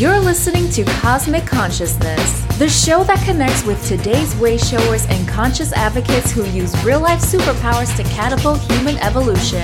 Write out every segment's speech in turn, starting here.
You're listening to Cosmic Consciousness, the show that connects with today's way showers and conscious advocates who use real-life superpowers to catapult human evolution.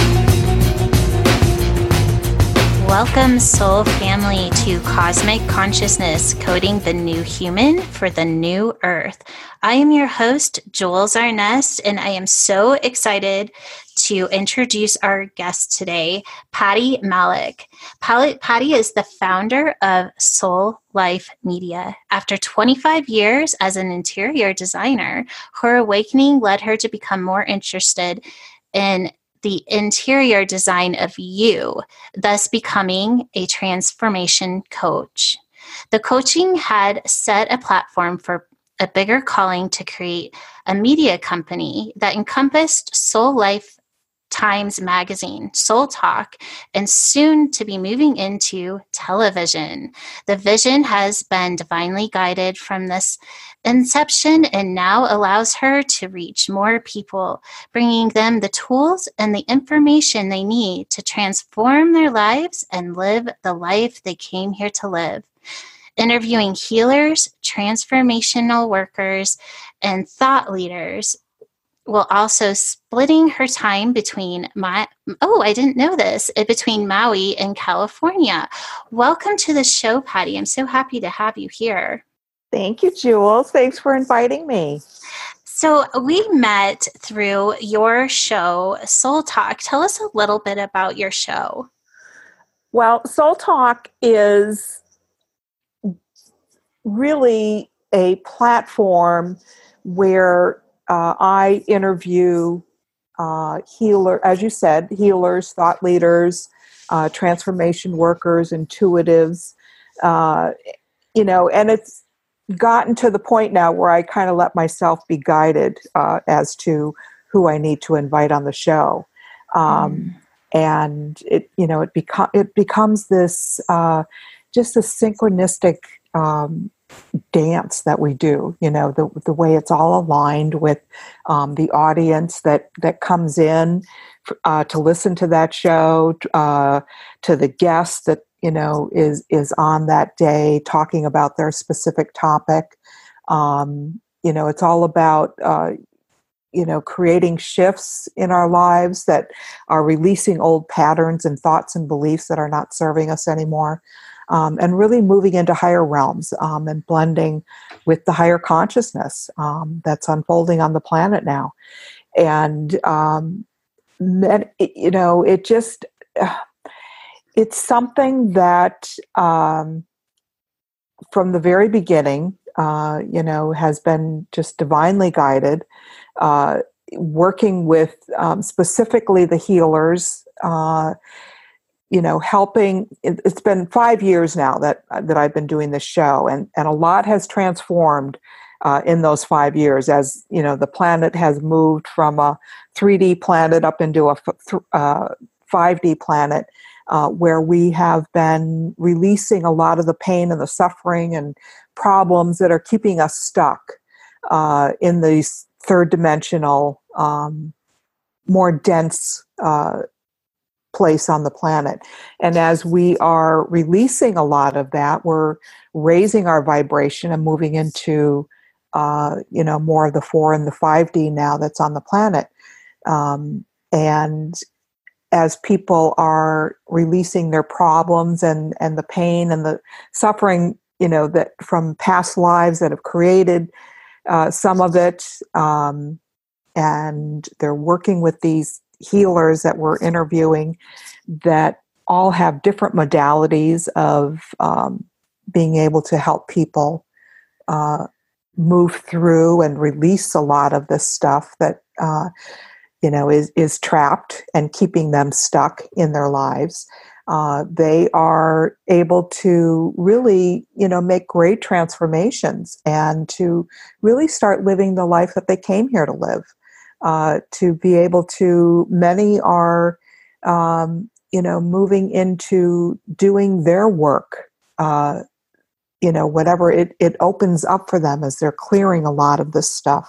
Welcome, soul family, to Cosmic Consciousness, coding the new human for the new earth. I am your host, Jules Arnest, and I am so excited to introduce our guest today, Patty Malik. Patty is the founder of Soul Life Media. After 25 years as an interior designer, her awakening led her to become more interested in the interior design of you, thus becoming a transformation coach. The coaching had set a platform for a bigger calling to create a media company that encompassed Soul Life Times Magazine, Soul Talk, and soon to be moving into television. The vision has been divinely guided from this inception and now allows her to reach more people, bringing them the tools and the information they need to transform their lives and live the life they came here to live. Interviewing healers, transformational workers, and thought leaders, while also splitting her time between between Maui and California. Welcome to the show, Patty. I'm so happy to have you here. Thank you, Jules. Thanks for inviting me. So we met through your show, Soul Talk. Tell us a little bit about your show. Well, Soul Talk is really a platform where I interview as you said, healers, thought leaders, transformation workers, intuitives, and it's gotten to the point now where I kind of let myself be guided as to who I need to invite on the show. And it becomes this just a synchronistic dance that we do, the way it's all aligned with the audience that comes in to listen to that show, to the guest that is on that day talking about their specific topic. It's all about creating shifts in our lives that are releasing old patterns and thoughts and beliefs that are not serving us anymore. And really moving into higher realms and blending with the higher consciousness that's unfolding on the planet now. And it's something that from the very beginning, has been just divinely guided, working with specifically the healers, helping. It's been 5 years now that I've been doing this show, and a lot has transformed in those 5 years as, the planet has moved from a 3D planet up into a 5D planet, where we have been releasing a lot of the pain and the suffering and problems that are keeping us stuck in these third dimensional, more dense place on the planet. And as we are releasing a lot of that, we're raising our vibration and moving into, more of the 4 and the 5D now that's on the planet. And as people are releasing their problems and the pain and the suffering, that from past lives that have created some of it, and they're working with these healers that we're interviewing that all have different modalities of being able to help people move through and release a lot of this stuff that is trapped and keeping them stuck in their lives. They are able to really, make great transformations and to really start living the life that they came here to live. To be able to, many are, moving into doing their work, whatever it opens up for them as they're clearing a lot of this stuff,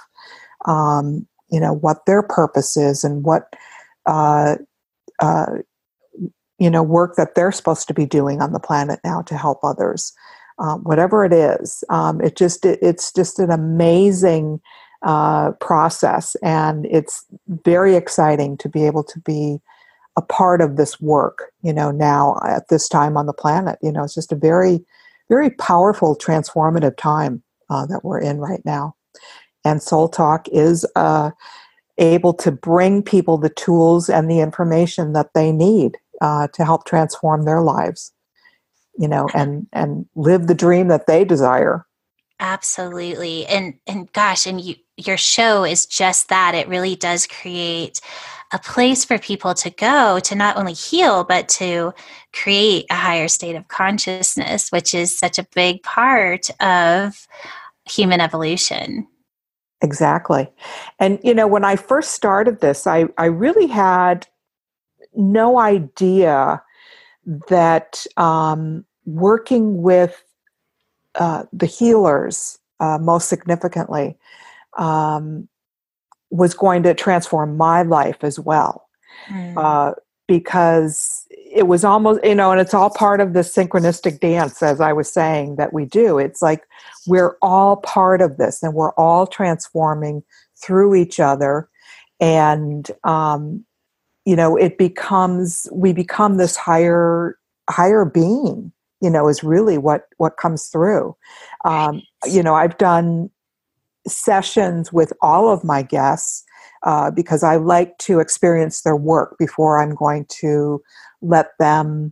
what their purpose is and what work that they're supposed to be doing on the planet now to help others. Whatever it is, it's just an amazing process, and it's very exciting to be able to be a part of this work, now at this time on the planet. It's just a very, very powerful, transformative time that we're in right now. And Soul Talk is able to bring people the tools and the information that they need to help transform their lives, and live the dream that they desire. Absolutely. And gosh, your show is just that. It really does create a place for people to go to not only heal, but to create a higher state of consciousness, which is such a big part of human evolution. Exactly. And, when I first started this, I really had no idea that working with the healers, most significantly, was going to transform my life as well. Because it was almost, and it's all part of the synchronistic dance, as I was saying, that we do. It's like we're all part of this, and we're all transforming through each other. And, we become this higher being, is really what comes through. I've done sessions with all of my guests because I like to experience their work before I'm going to let them,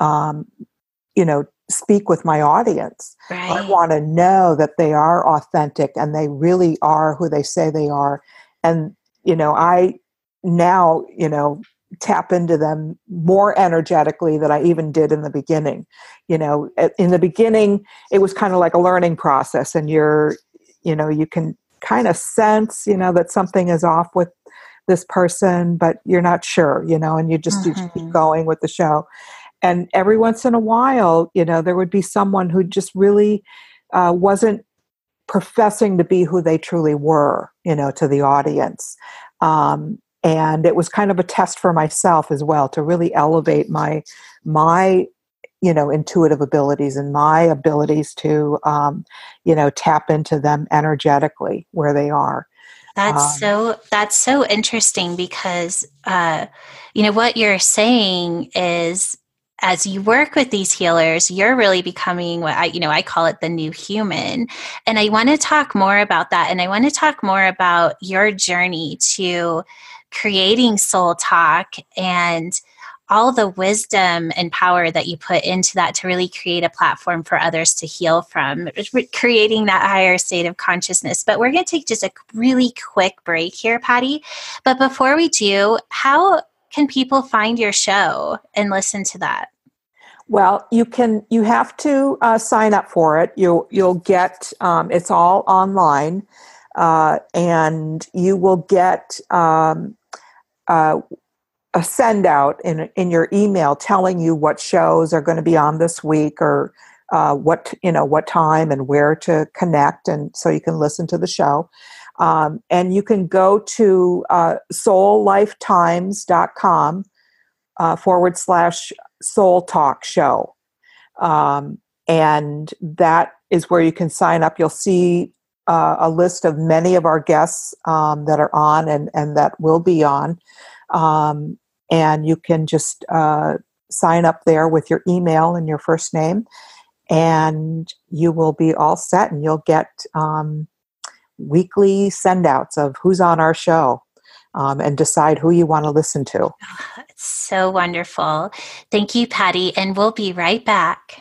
speak with my audience. Right. I want to know that they are authentic and they really are who they say they are. And, I now, tap into them more energetically than I even did in the beginning. In the beginning, it was kind of like a learning process, and you can kind of sense, that something is off with this person, but you're not sure, and you just keep going with the show. And every once in a while, there would be someone who just really wasn't professing to be who they truly were, to the audience. And it was kind of a test for myself as well, to really elevate my intuitive abilities and my abilities to, tap into them energetically where they are. That's so interesting because, what you're saying is, as you work with these healers, you're really becoming what I call it the new human. And I want to talk more about that. And I want to talk more about your journey to creating Soul Talk and all the wisdom and power that you put into that to really create a platform for others to heal from, creating that higher state of consciousness. But we're going to take just a really quick break here, Patty. But before we do, how can people find your show and listen to that? Well, you have to sign up for it. You'll get, it's all online, and you will get a send out in your email telling you what shows are going to be on this week, or what time and where to connect, and so you can listen to the show. And you can go to soullifetimes.com /Soul Talk Show. And that is where you can sign up. You'll see a list of many of our guests that are on and that will be on. And you can just sign up there with your email and your first name, and you will be all set, and you'll get weekly send-outs of who's on our show, and decide who you want to listen to. Oh, it's so wonderful. Thank you, Patty, and we'll be right back.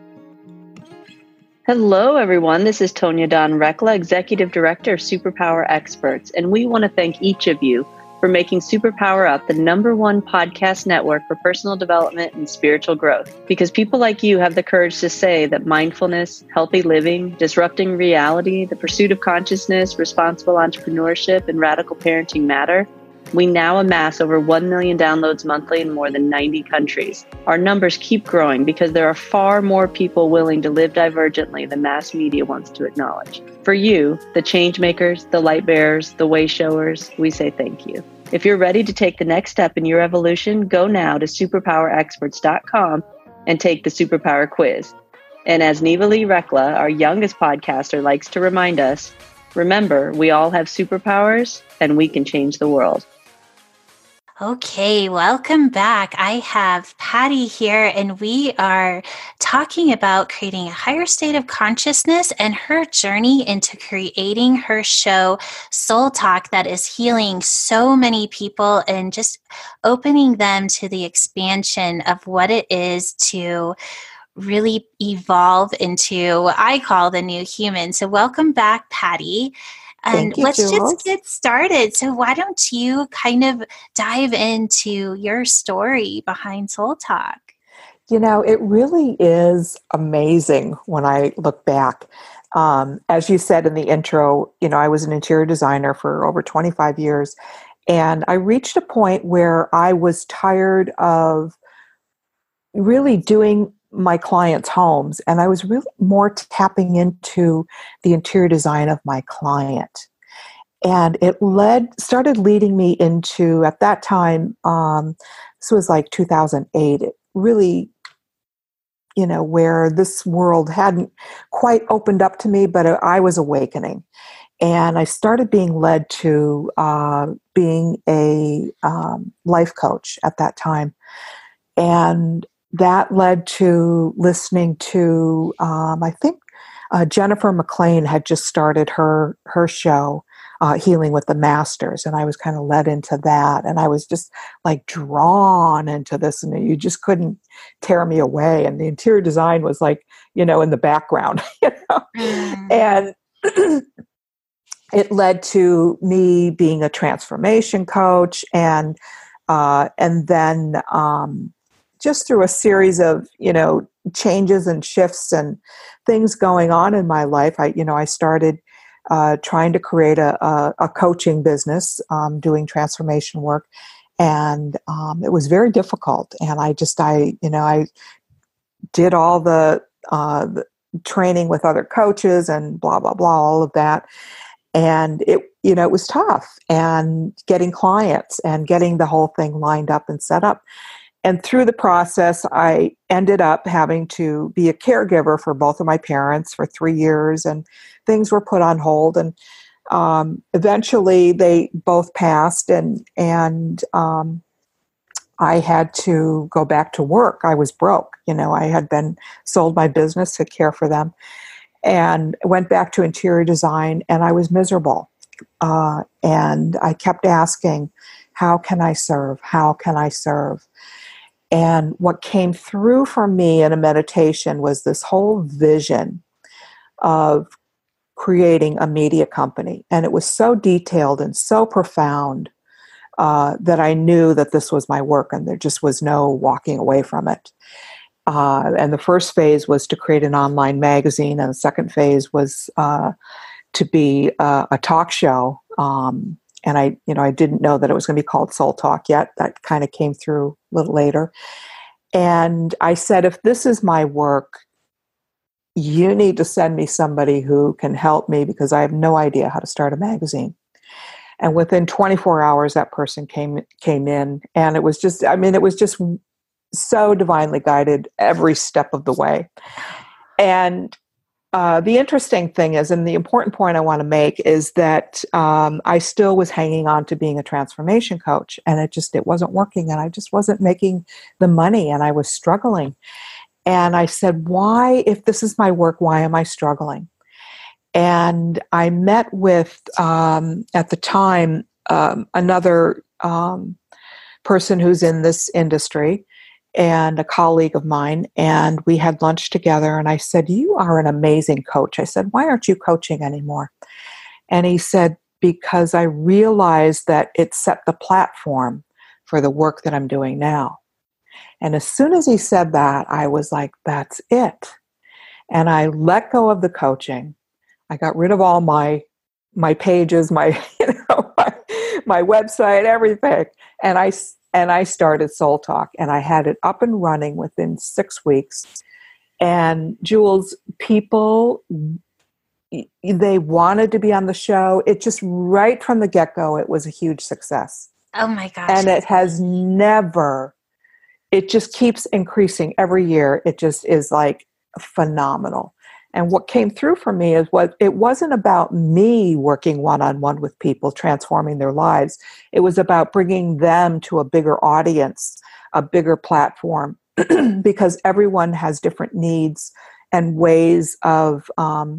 Hello, everyone. This is Tonya Dawn Rekla, Executive Director of Superpower Experts, and we want to thank each of you for making Superpower Up the #1 podcast network for personal development and spiritual growth. Because people like you have the courage to say that mindfulness, healthy living, disrupting reality, the pursuit of consciousness, responsible entrepreneurship, and radical parenting matter. We now amass over 1 million downloads monthly in more than 90 countries. Our numbers keep growing because there are far more people willing to live divergently than mass media wants to acknowledge. For you, the change makers, the light bearers, the way showers, we say thank you. If you're ready to take the next step in your evolution, go now to superpowerexperts.com and take the Superpower Quiz. And as Neva Lee Rekla, our youngest podcaster, likes to remind us, remember, we all have superpowers and we can change the world. Okay, welcome back. I have Patty here, and we are talking about creating a higher state of consciousness and her journey into creating her show, Soul Talk, that is healing so many people and just opening them to the expansion of what it is to really evolve into what I call the new human. So welcome back, Patty. And Thank you, let's Jules. just get started. So why don't you kind of dive into your story behind Soul Talk? You know, it really is amazing when I look back. As you said in the intro, you know, I was an interior designer for over 25 years, and I reached a point where I was tired of really doing my clients' homes, and I was really more tapping into the interior design of my client. And it started leading me into, at that time, this was like 2008, it really, you know, where this world hadn't quite opened up to me, but I was awakening. And I started being led to being a life coach at that time. And that led to listening to, I think Jennifer McLean had just started her show, Healing with the Masters, and I was kind of led into that, and I was just like drawn into this, and you just couldn't tear me away. And the interior design was like, you know, in the background, you know, and it led to me being a transformation coach, and then just through a series of, you know, changes and shifts and things going on in my life, I started trying to create a coaching business, doing transformation work, and it was very difficult. And I did all the training with other coaches and blah blah blah, all of that, and it was tough, and getting clients and getting the whole thing lined up and set up. And through the process, I ended up having to be a caregiver for both of my parents for 3 years, and things were put on hold. And eventually, they both passed, and I had to go back to work. I was broke. You know, I had sold my business to care for them, and went back to interior design, and I was miserable. And I kept asking, how can I serve? How can I serve? And what came through for me in a meditation was this whole vision of creating a media company. And it was so detailed and so profound that I knew that this was my work, and there just was no walking away from it. And the first phase was to create an online magazine, and the second phase was to be a talk show. And I didn't know that it was going to be called Soul Talk yet. That kind of came through a little later. And I said, if this is my work, you need to send me somebody who can help me, because I have no idea how to start a magazine. And within 24 hours, that person came in, and it was just so divinely guided every step of the way. And the interesting thing is, and the important point I want to make is that I still was hanging on to being a transformation coach, and it wasn't working, and I just wasn't making the money, and I was struggling. And I said, why, if this is my work, why am I struggling? And I met with, at the time, another person who's in this industry, and a colleague of mine, and we had lunch together, and I said, you are an amazing coach. I said, why aren't you coaching anymore? And he said, because I realized that it set the platform for the work that I'm doing now. And as soon as he said that, I was like, that's it. And I let go of the coaching. I got rid of all my pages, my website, everything. And I started Soul Talk, and I had it up and running within 6 weeks. And Jules, people, they wanted to be on the show. It just, right from the get-go, it was a huge success. Oh my gosh. And it has never, it just keeps increasing every year. It just is like phenomenal. And what came through for me is it wasn't about me working one-on-one with people, transforming their lives. It was about bringing them to a bigger audience, a bigger platform, because everyone has different needs and ways of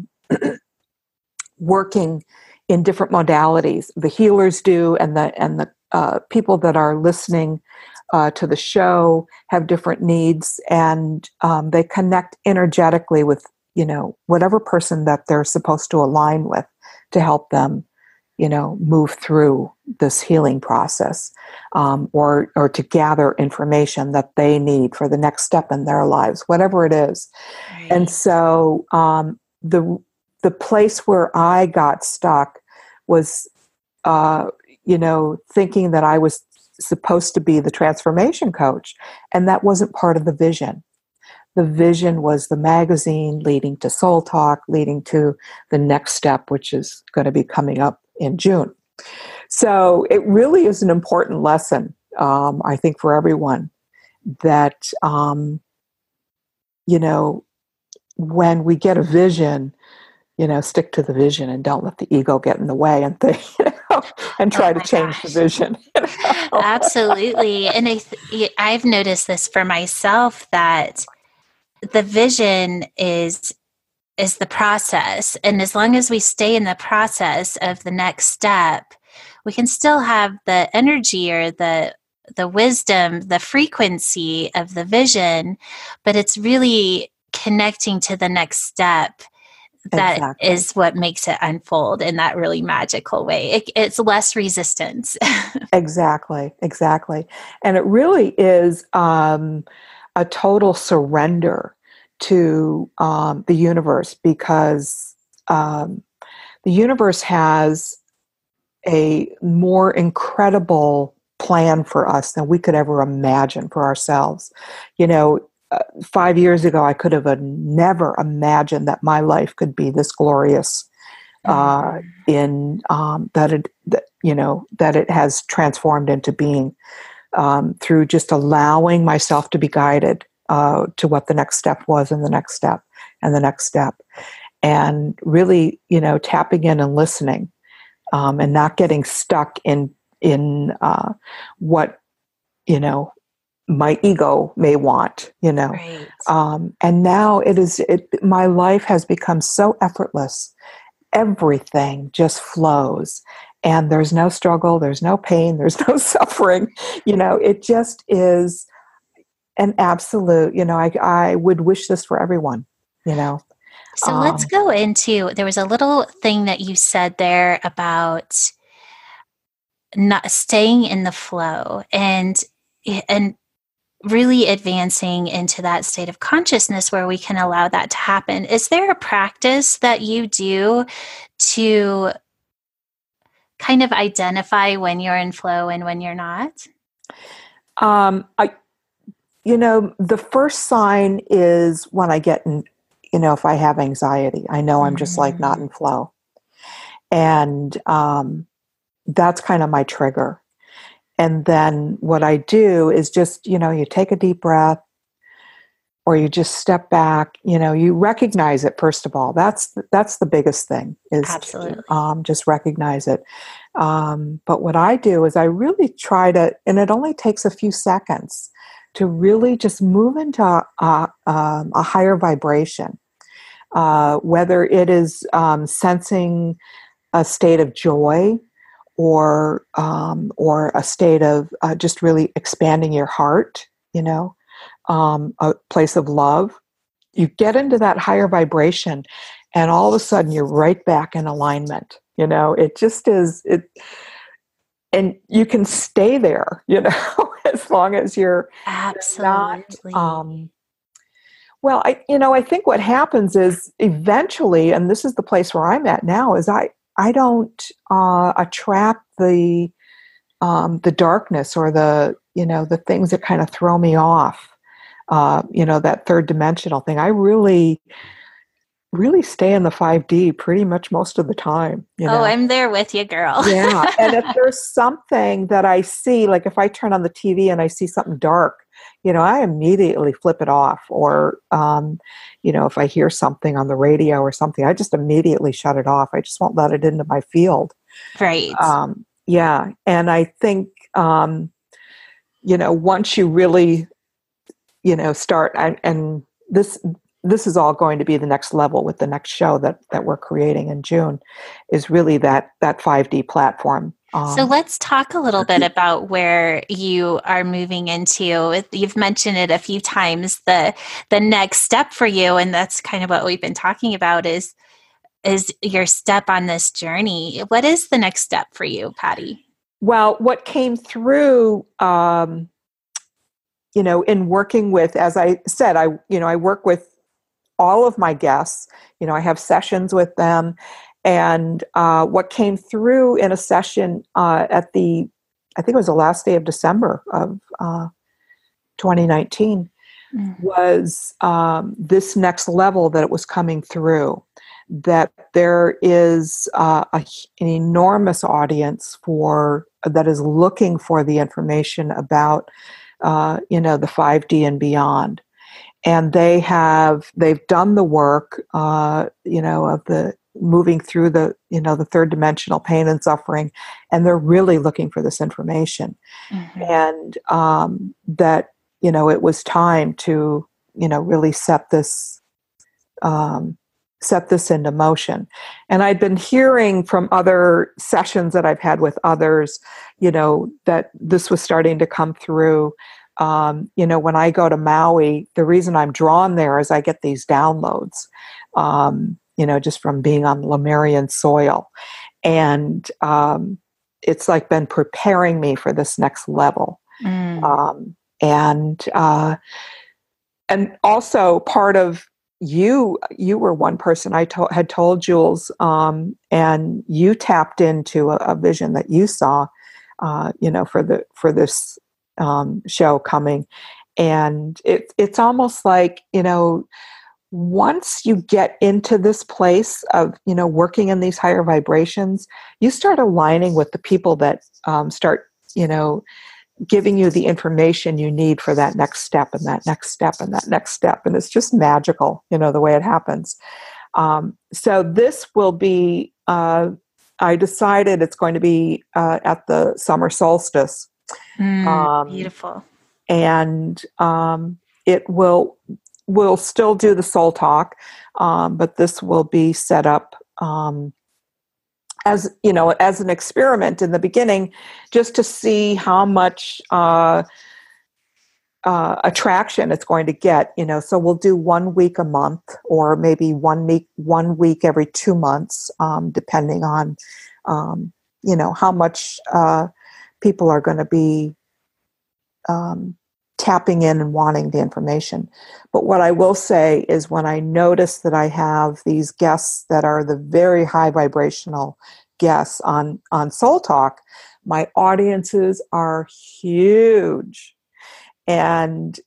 working in different modalities. The healers do, and the people that are listening to the show have different needs, and they connect energetically with, whatever person that they're supposed to align with to help them, move through this healing process, or to gather information that they need for the next step in their lives, whatever it is. Right. And so the place where I got stuck was, thinking that I was supposed to be the transformation coach, and that wasn't part of the vision. The vision was the magazine leading to Soul Talk, leading to the next step, which is going to be coming up in June. So it really is an important lesson, I think, for everyone that, when we get a vision, stick to the vision and don't let the ego get in the way and think, and try to change the vision. Absolutely. And I've noticed this for myself, that the vision is the process. And as long as we stay in the process of the next step, we can still have the energy or the wisdom, the frequency of the vision, but it's really connecting to the next step that is what makes it unfold in that really magical way. It's less resistance. Exactly. And it really is a total surrender to the universe, because the universe has a more incredible plan for us than we could ever imagine for ourselves. 5 years ago, I could have never imagined that my life could be this glorious, that it has transformed into being, through just allowing myself to be guided to what the next step was, and the next step, and the next step, and really, tapping in and listening, and not getting stuck in what my ego may want, Right. And now my life has become so effortless. Everything just flows, and there's no struggle, there's no pain, there's no suffering. It just is an absolute, I would wish this for everyone, So let's go into, there was a little thing that you said there about not staying in the flow and really advancing into that state of consciousness where we can allow that to happen. Is there a practice that you do to kind of identify when you're in flow and when you're not? The first sign is when I get in, if I have anxiety, I know I'm just like not in flow. And that's kind of my trigger. And then what I do is just, you take a deep breath, or you just step back, you recognize it, first of all. That's the biggest thing, is Absolutely. to just recognize it. But what I do is I really try to, and it only takes a few seconds, to really just move into a higher vibration, whether it is sensing a state of joy, or a state of just really expanding your heart, a place of love. You get into that higher vibration, and all of a sudden you're right back in alignment. It just is it, and you can stay there, as long as you're Absolutely not. Well, I think what happens is eventually, and this is the place where I'm at now, is I don't attract the darkness, or the things that kind of throw me off, that third dimensional thing. I really really stay in the 5D pretty much most of the time. I'm there with you, girl. Yeah. And if there's something that I see, like if I turn on the TV and I see something dark, I immediately flip it off. Or, if I hear something on the radio or something, I just immediately shut it off. I just won't let it into my field. Right. Yeah. And I think, once you really, start, and this is all going to be the next level with the next show that we're creating in June, is really that 5D platform. So let's talk a little bit about where you are moving into. You've mentioned it a few times, the next step for you, and that's kind of what we've been talking about is your step on this journey. What is the next step for you, Patty? Well, what came through, in working with, as I said, I work with all of my guests. I have sessions with them. And what came through in a session I think it was the last day of December of 2019, was this next level that it was coming through, that there is an enormous audience that is looking for the information about, the 5D and beyond. And they've done the work, of the moving through the third dimensional pain and suffering, and they're really looking for this information. And that, it was time to, really set this into motion. And I'd been hearing from other sessions that I've had with others, that this was starting to come through. When I go to Maui, the reason I'm drawn there is I get these downloads, just from being on Lemurian soil. And it's like been preparing me for this next level. And also part of you were one person I had told Jules, and you tapped into a vision that you saw, for this show coming. And it's almost like, once you get into this place of, working in these higher vibrations, you start aligning with the people that start, giving you the information you need for that next step and that next step and that next step. And it's just magical, the way it happens. So this will be, I decided it's going to be at the summer solstice. Beautiful. And it we'll still do the soul talk, but this will be set up as an experiment in the beginning, just to see how much attraction it's going to get. So we'll do 1 week a month, or maybe 1 week every 2 months, depending on how much people are going to be tapping in and wanting the information. But what I will say is, when I notice that I have these guests that are the very high vibrational guests on Soul Talk, my audiences are huge. And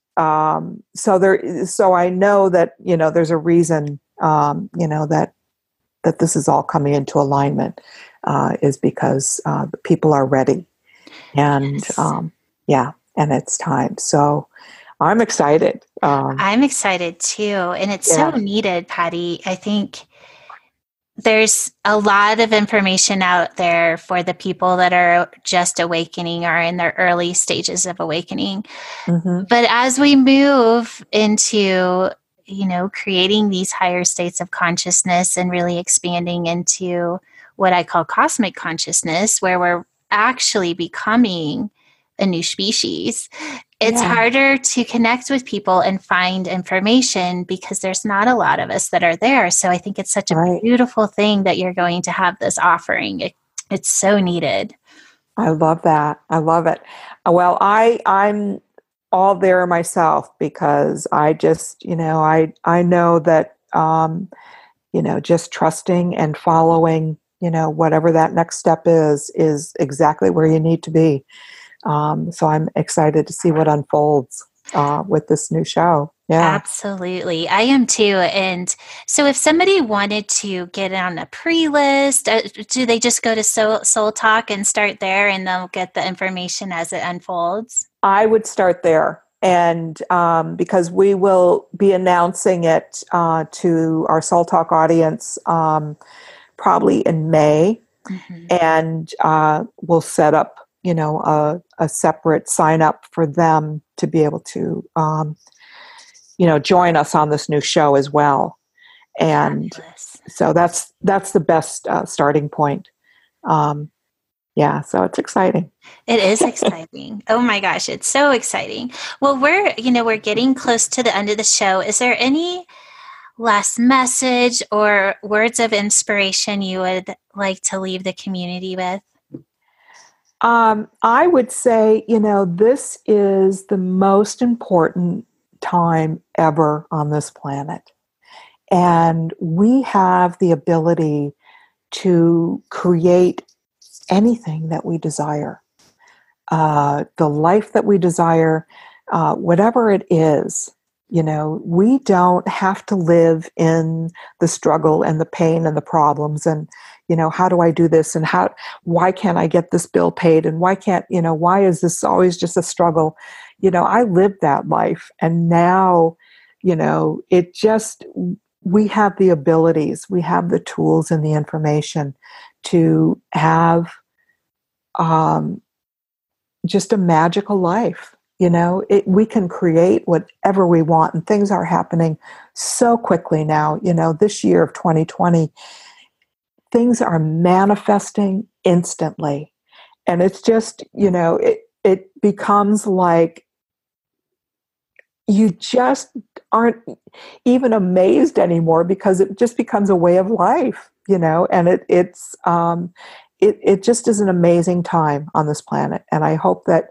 so I know that, there's a reason, that this is all coming into alignment, is because the people are ready. And yes. And it's time. So I'm excited. I'm excited too. And it's so needed, Patty. I think there's a lot of information out there for the people that are just awakening or in their early stages of awakening. But as we move into, creating these higher states of consciousness and really expanding into what I call cosmic consciousness, where we're actually becoming a new species, it's harder to connect with people and find information because there's not a lot of us that are there. So I think it's such a beautiful thing that you're going to have this offering. It's so needed. I love that. I love it. Well, I'm all there myself, because I just, I know that, just trusting and following, whatever that next step is exactly where you need to be. So I'm excited to see what unfolds. with this new show. Yeah, absolutely. I am too. And so if somebody wanted to get on a pre-list, do they just go to Soul Talk and start there and they'll get the information as it unfolds? I would start there. And because we will be announcing it to our Soul Talk audience probably in May. Mm-hmm. And we'll set up, a separate sign up for them to be able to, join us on this new show as well. And so that's the best starting point. So it's exciting. It is exciting. Oh my gosh, it's so exciting. Well, we're getting close to the end of the show. Is there any last message or words of inspiration you would like to leave the community with? I would say, this is the most important time ever on this planet. And we have the ability to create anything that we desire. The life that we desire, whatever it is, we don't have to live in the struggle and the pain and the problems and, how do I do this and why can't I get this bill paid and why is this always just a struggle? I lived that life and now, we have the abilities, we have the tools and the information to have just a magical life. We can create whatever we want, and things are happening so quickly now. This year of 2020, things are manifesting instantly. And it's just, it becomes like you just aren't even amazed anymore because it just becomes a way of life, and it just is an amazing time on this planet. And I hope that,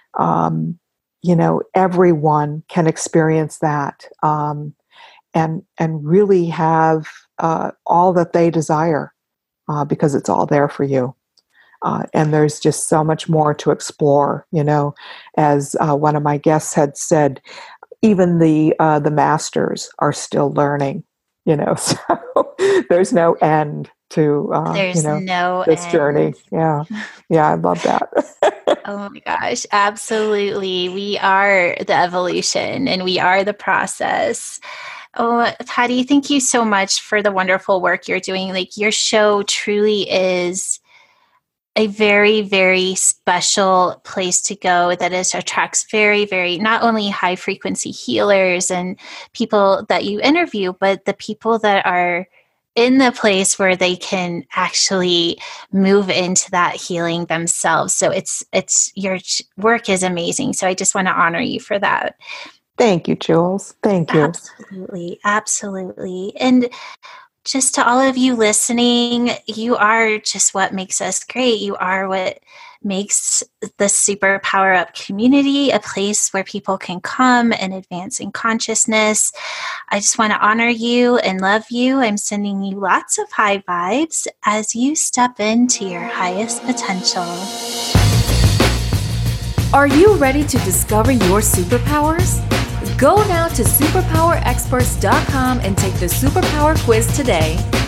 everyone can experience that and really have all that they desire because it's all there for you. And there's just so much more to explore, as one of my guests had said, even the masters are still learning, so there's no end to this journey. Yeah, I love that. Oh my gosh, absolutely. We are the evolution and we are the process. Oh, Patty, thank you so much for the wonderful work you're doing. Like, your show truly is a very, very special place to go that attracts very, very, not only high frequency healers and people that you interview, but the people that are in the place where they can actually move into that healing themselves. So it's your work is amazing. So I just want to honor you for that. Thank you, Jules. Thank you. Absolutely. Absolutely. And just to all of you listening, you are just what makes us great. You are what makes the Super Power Up community a place where people can come and advance in consciousness. I just want to honor you and love you. I'm sending you lots of high vibes as you step into your highest potential. Are you ready to discover your superpowers? Go now to superpowerexperts.com and take the Superpower Quiz today.